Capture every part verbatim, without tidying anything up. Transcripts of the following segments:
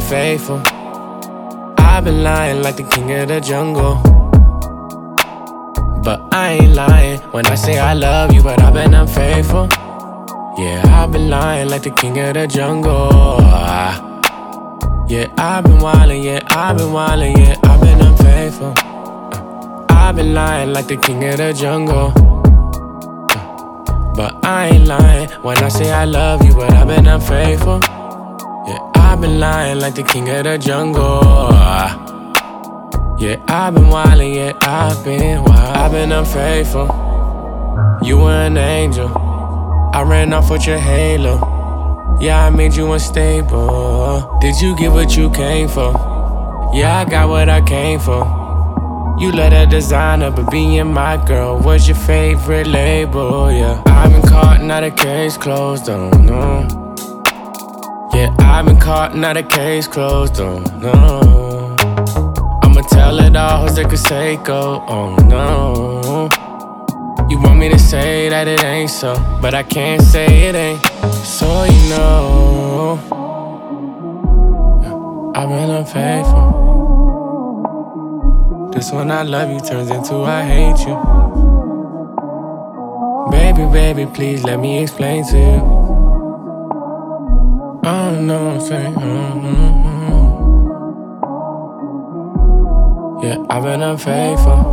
unfaithful. I've been lying like the king of the jungle. But I ain't lying when I say I love you, but I've been unfaithful. Yeah, I've been lying like the king of the jungle. Yeah, I've been wildin', yeah, I've been wildin', yeah, I've been unfaithful. I've been lying like the king of the jungle. But I ain't lying when I say I love you, but I've been unfaithful. Yeah, I've been lying like the king of the jungle. Yeah, I've been wildin', yeah, I've been wild. I've been unfaithful. You were an angel. I ran off with your halo. Yeah, I made you unstable. Did you get what you came for? Yeah, I got what I came for. You let a designer, but being my girl was your favorite label, yeah. I've been caught, not a case closed, oh no. Yeah, I've been caught, not a case closed, oh no. I'ma tell it all, Jose Canseco, oh no. You want me to say that it ain't so, but I can't say it ain't, so you know I've been unfaithful. This one I love you turns into I hate you. Baby, baby, please let me explain to you. Oh no, I'm saying, oh no, no. Yeah, I've been unfaithful.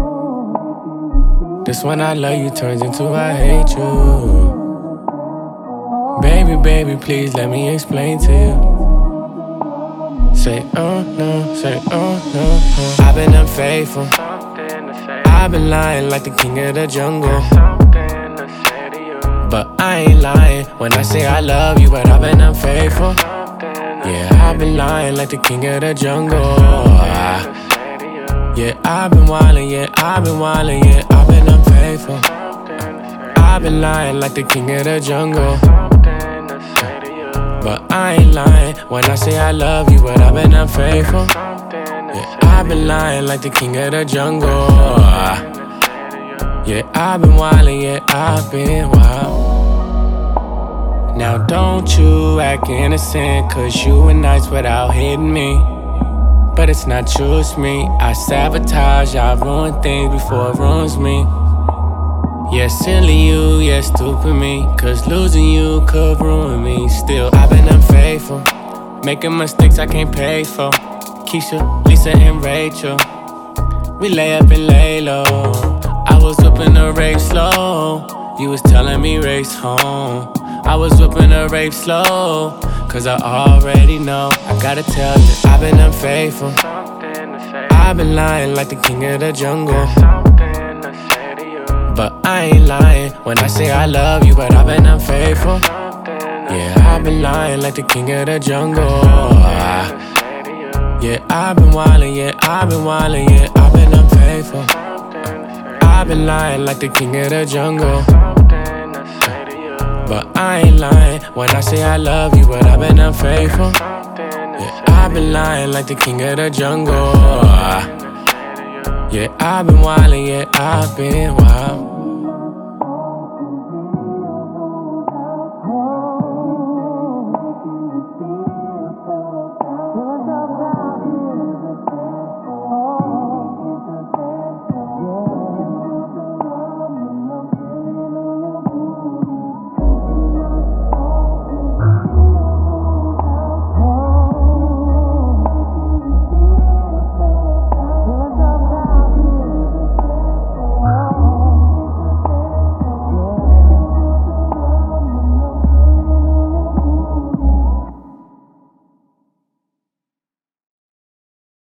This one I love you turns into I hate you. Baby, baby, please let me explain to you. Say oh no, say oh no, oh. I've been unfaithful. I've been lying like the king of the jungle. But I ain't lying when I say I love you, but I've been unfaithful. Yeah, I've been lying like the king of the jungle. Yeah, I've been wildin', yeah, I've been wildin', yeah, I've been unfaithful. I've been lying like the king of the jungle. But I ain't lying when I say I love you, but I've been unfaithful. Yeah, I've been lying like the king of the jungle. Yeah, I've been wildin', yeah, I've been wild. Now don't you act innocent, cause you were nice without hitting me. But it's not you, it's me. I sabotage, I ruin things before it ruins me. Yeah, silly you, yeah, stupid me. Cause losing you could ruin me. Still, I've been unfaithful, making mistakes I can't pay for. Keisha, Lisa, and Rachel, we lay up and lay low. I was whipping the rape slow. You was telling me race home. I was whipping the rape slow. Cause I already know, I gotta tell you, I've been unfaithful. I've been lying like the king of the jungle. But I ain't lying when I say I love you, but I've been unfaithful. Yeah, I've been lying like the king of the jungle. Yeah, I've been wildin', yeah, I've been wildin', yeah, I've been unfaithful. I've been lying like the king of the jungle. But I ain't lying when I say I love you, but I've been unfaithful. Yeah, I've been lying like the king of the jungle. Yeah, I've been wildin', yeah, I've been wild.